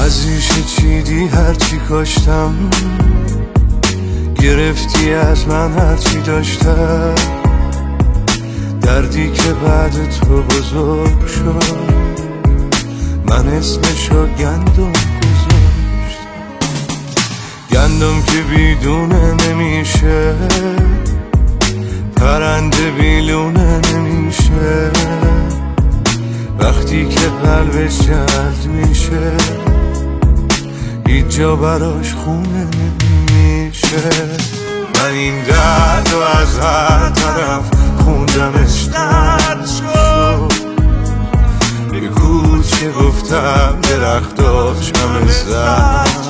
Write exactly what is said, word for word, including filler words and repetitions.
از ریشه چیدی هرچی کاشتم، گرفتی از من هرچی داشتم. دردی که بعد تو بزرگ شد، من اسمشو گندم گذاشتم. گندم که بیدونه نمیشه، پرنده بیلونه نمیشه. وقتی که قلبش جلد میشه، هیچ جا براش خونه نمیشه. من این درد و از هر طرف خوندمش قرد شد. به کوچه گفتم درختاش همه زد